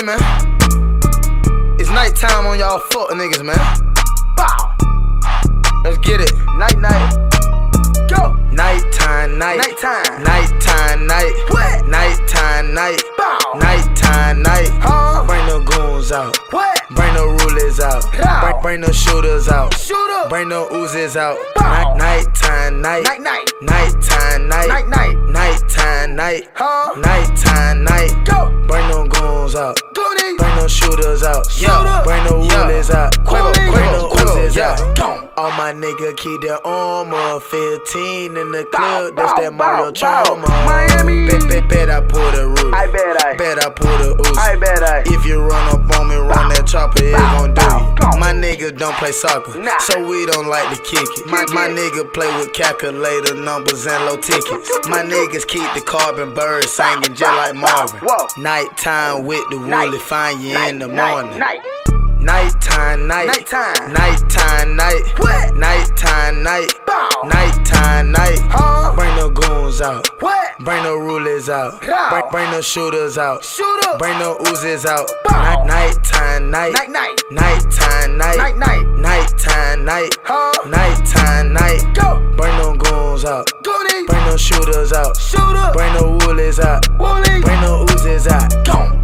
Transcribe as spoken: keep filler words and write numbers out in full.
Hey man, it's nighttime on y'all fuck niggas, man. Bow. Let's get it. Night night. Go. Nighttime night. Nighttime. Nighttime night. What? Nighttime night. Bow. Nighttime night. Huh? Bring the goons out. What? Bring the rulers out. Bring, bring the shooters out. Shooter. Bring the oozes out. Night nighttime night. Night night. Nighttime night. Night night. Nighttime night. Huh? Nighttime night. Go. Bring them goons out. Goonies. Bring them shooters out. Yeah. Bring the rulers yeah. out. Quiver. Bring the oozes yeah. out. Go. All my nigga keep their armor. fifteen in the club. That's that Mario trauma. Miami. Bet, bet, bet I pull the roof. I bet I. Bet I pull the ooze. I bet I. If you run up on me, run that chopper, it gon' do bow, you. bow. My niggas don't play soccer, nah. so we don't like to kick it. My, Kick my it. nigga play with calculator numbers and low tickets. My niggas keep the carbon birds singing just like Marvin. Whoa. Nighttime with the woolly, find you night, in the night, morning. Night. Nighttime night. Nighttime. Nighttime night. What? Nighttime night. Bow. Nighttime night. Huh? Bring the goons out. What? Bring the rulers out. Bow. Bring, bring the shooters out. Shooter. Bring the oozes out. Bow. Night, nighttime night. Night night. Nighttime night. Night night. Nighttime night. Huh? Nighttime night. Go. Bring them goons out. Goonies. Bring them shooters out. Shooter. Bring the woolies out. Woolies. Bring the oozes out. Go.